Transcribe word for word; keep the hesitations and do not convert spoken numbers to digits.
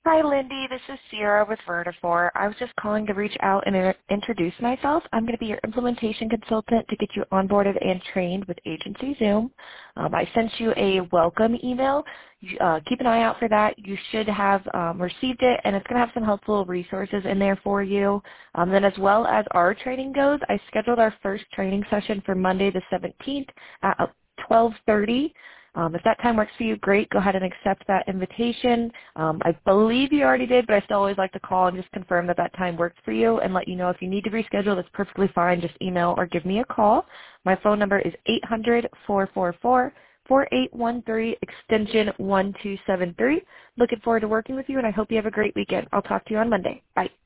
Hi, Lindy. This is Sierra with Vertifor. I was just calling to reach out and inter- introduce myself. I'm going to be your implementation consultant to get you onboarded and trained with Agency Zoom. Um, I sent you a welcome email. You, uh, keep an eye out for that. You should have um, received it, and it's going to have some helpful resources in there for you. Um, then as well as our training goes, I scheduled our first training session for Monday the seventeenth at twelve thirty. Um, if that time works for you, great. Go ahead and accept that invitation. Um, I believe you already did, but I still always like to call and just confirm that that time works for you and let you know if you need to reschedule. That's perfectly fine. Just email or give me a call. My phone number is eight hundred, four four four, four eight one three, extension one two seven three. Looking forward to working with you, and I hope you have a great weekend. I'll talk to you on Monday. Bye.